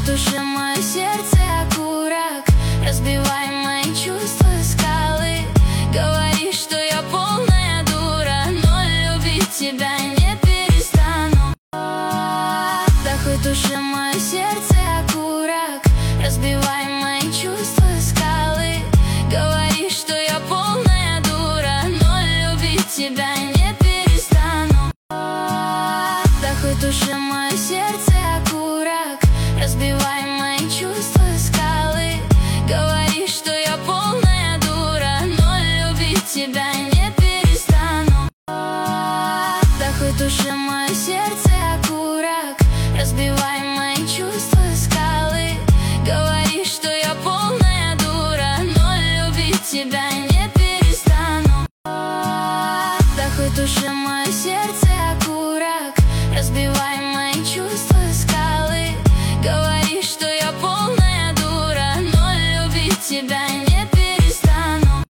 душе мое сердце окурок, разбивай мои чувства скалы. Говоришь, что я полная дура, но любить тебя не перестану. Да хоть душе мое сердце окурок, разбивай мои чувства скалы. Говоришь, что я полная дура, но любить тебя не перестану. Да хоть душе мое сердце окурок, разбивай мои чувства скалы. Говоришь, что я полная дура, но любить тебя не перестану. Да хоть душе мое сердце окурок, разбивай мои чувства скалы. Говоришь, что я полная дура, но любить тебя не перестану. Да хоть душе мое сердце окурок, разбивай мои чувства скалы. Говоришь, что я полная дура, но любить тебя